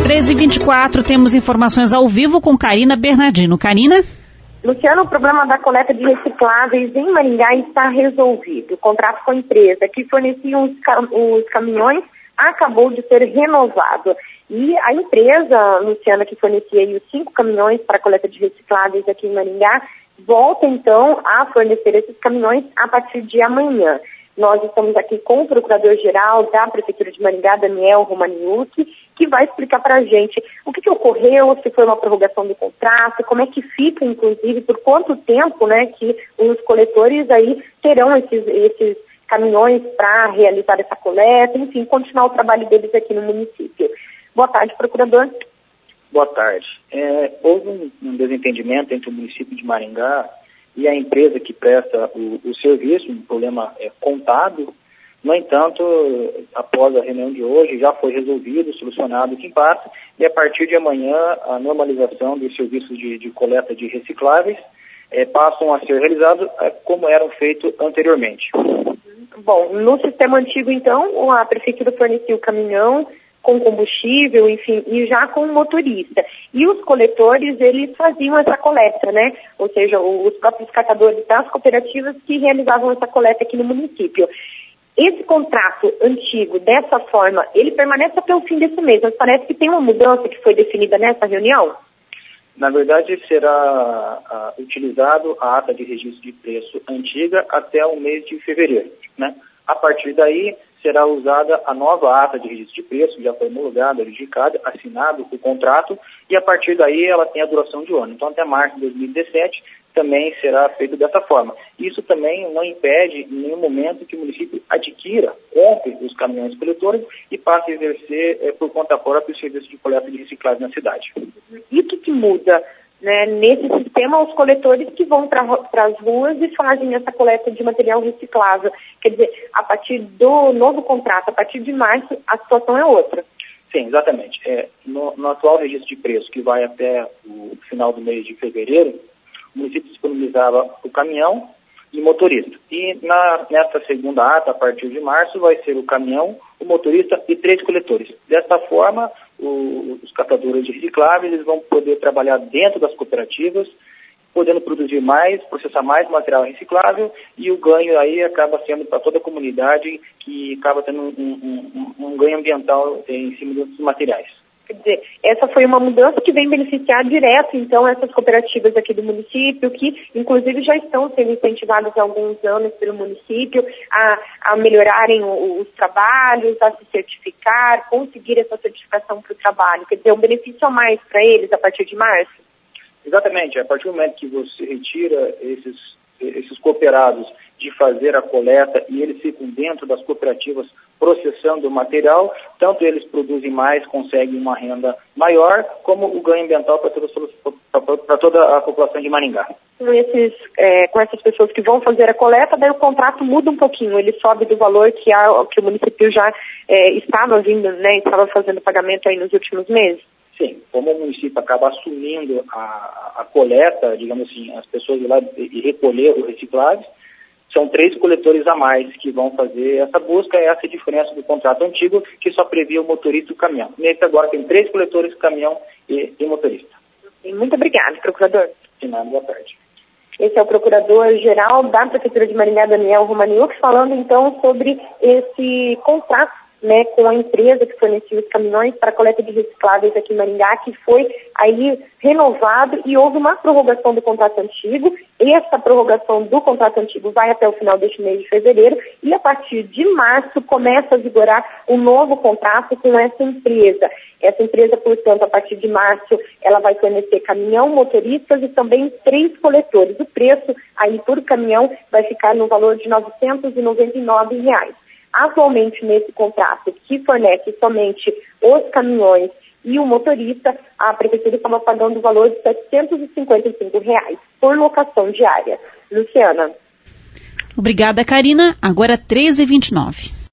13h24, temos informações ao vivo com Karina Bernardino. Karina? Luciano, o problema da coleta de recicláveis em Maringá está resolvido. O contrato com a empresa que fornecia os caminhões acabou de ser renovado. E a empresa, Luciana, que fornecia aí os 5 caminhões para a coleta de recicláveis aqui em Maringá, volta então a fornecer esses caminhões a partir de amanhã. Nós estamos aqui com o Procurador-Geral da Prefeitura de Maringá, Daniel Romaniuk, que vai explicar para a gente o que ocorreu, se foi uma prorrogação do contrato, como é que fica, inclusive, por quanto tempo, né, que os coletores aí terão esses caminhões para realizar essa coleta, enfim, continuar o trabalho deles aqui no município. Boa tarde, procurador. Boa tarde. Houve um desentendimento entre o município de Maringá e a empresa que presta o serviço, um problema contábil. No entanto, após a reunião de hoje, já foi resolvido, solucionado o impasse, e a partir de amanhã, a normalização dos serviços de coleta de recicláveis passam a ser realizados como eram feitos anteriormente. Bom, no sistema antigo, então, a prefeitura fornecia o caminhão com combustível, enfim, e já com motorista. E os coletores, eles faziam essa coleta, né? Ou seja, os próprios catadores das cooperativas que realizavam essa coleta aqui no município. Esse contrato antigo, dessa forma, ele permanece até o fim desse mês, mas parece que tem uma mudança que foi definida nessa reunião? Na verdade, será utilizado a ata de registro de preço antiga até o mês de fevereiro, né? A partir daí, será usada a nova ata de registro de preço, já foi homologada, verificada, assinado o contrato, e a partir daí ela tem a duração de um ano. Então, até março de 2017, também será feito dessa forma. Isso também não impede, em nenhum momento, que o município adquira, compre os caminhões coletores e passe a exercer por conta própria o serviço de coleta de reciclagem na cidade. E o que muda? Né, nesse sistema, os coletores que vão para as ruas e fazem essa coleta de material reciclável. Quer dizer, a partir do novo contrato, a partir de março, a situação é outra. Sim, exatamente. No atual registro de preço, que vai até o final do mês de fevereiro, o município disponibilizava o caminhão e o motorista. E nesta segunda ata, a partir de março, vai ser o caminhão, o motorista e 3 coletores. Desta forma, os catadores de recicláveis eles vão poder trabalhar dentro das cooperativas, podendo produzir mais, processar mais material reciclável, e o ganho aí acaba sendo para toda a comunidade, que acaba tendo um ganho ambiental em cima dos materiais. Quer dizer, essa foi uma mudança que vem beneficiar direto, então, essas cooperativas aqui do município, que, inclusive, já estão sendo incentivadas há alguns anos pelo município a melhorarem os trabalhos, a se certificar, conseguir essa certificação para o trabalho. Quer dizer, um benefício a mais para eles a partir de março? Exatamente. A partir do momento que você retira esses cooperados de fazer a coleta e eles ficam dentro das cooperativas processando o material, tanto eles produzem mais, conseguem uma renda maior, como o ganho ambiental para toda a população de Maringá. Com essas pessoas que vão fazer a coleta, daí o contrato muda um pouquinho, ele sobe do valor que o município já estava vindo, né, estava fazendo pagamento aí nos últimos meses? Sim, como o município acaba assumindo a coleta, digamos assim, as pessoas ir lá e recolher o reciclável, são 3 coletores a mais que vão fazer essa busca, essa diferença do contrato antigo, que só previa o motorista e o caminhão. Nesse agora tem 3 coletores, caminhão e motorista. Muito obrigada, procurador. De nada, boa tarde. Esse é o Procurador-Geral da Prefeitura de Maringá, Daniel Romaniuk, falando então sobre esse contrato, né, com a empresa que fornecia os caminhões para a coleta de recicláveis aqui em Maringá, que foi aí renovado e houve uma prorrogação do contrato antigo. Essa prorrogação do contrato antigo vai até o final deste mês de fevereiro e a partir de março começa a vigorar um novo contrato com essa empresa. Essa empresa, portanto, a partir de março, ela vai fornecer caminhão, motoristas e também 3 coletores. O preço aí por caminhão vai ficar no valor de R$ 999. Atualmente, nesse contrato, que fornece somente os caminhões e o motorista, a prefeitura estava pagando o valor de R$ 755 por locação diária. Luciana. Obrigada, Karina. Agora 13h29.